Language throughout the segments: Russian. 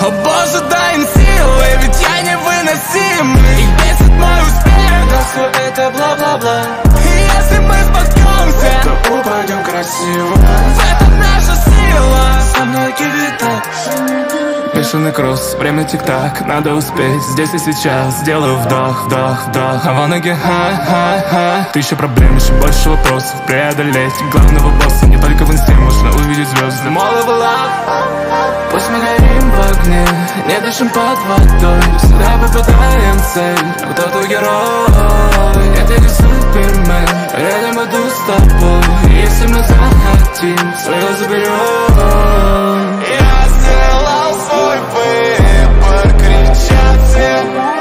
О боже, дай им силы, ведь я невыносимый. Их бесит мой успех, но все это бла-бла-бла. И если мы споткнемся, то упадем красиво. в этом наша сила. Со мной give it up. Бешеный кросс, время тик-так, надо успеть здесь и сейчас. Делаю вдох, вдох, вдох, а в ноги ха-ха-ха. Тысяча проблем, еще больше вопросов преодолеть. Главного босса не только в инсте можно увидеть звезды. All of love. Пусть мы горим в огне, не дышим под водой. Всегда попадаем в цель, а кто-то герой. Нет, я не супермен, рядом иду с тобой. Если мы захотим, свое заберем. Я сделал свой выбор, кричат все.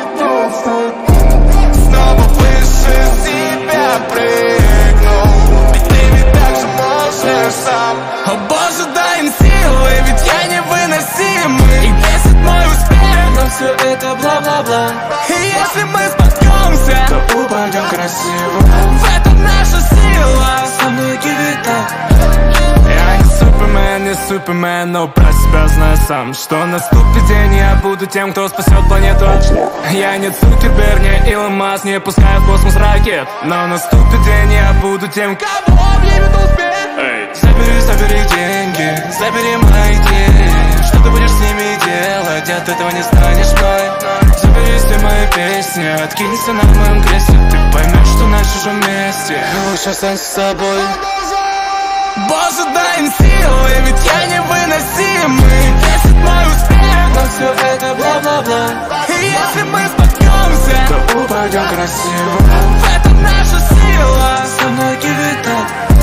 Снова выше себя прыгнул, ведь ты ведь так же можешь сам. О боже, дай им силы, ведь я невыносимый. Их бесит мой успех, но все это бла-бла-бла. и если мы споткнемся, то упадем красиво. в этом наша сила. Со мной give it up. Я не супермен, но про себя знаю сам, что наступит день, я буду тем, кто спасет планету. Я не Цукерберг, не Илон Маск, не пускаю в космос ракет, но наступит день, я буду тем, Кого объявит успех? Забери деньги, забери мои идеи. Что ты будешь с ними делать, от этого не станешь мной. Забери все мои песни, откинься на моем кресле. Ты поймешь, что наши же вместе. Лучше останься с собой. Боже, дай им силы, ведь я невыносимый. Бесит мой успех, но все это бла-бла-бла. и если мы споткнемся, то упадем красиво. в этом наша сила. Со мной give it up.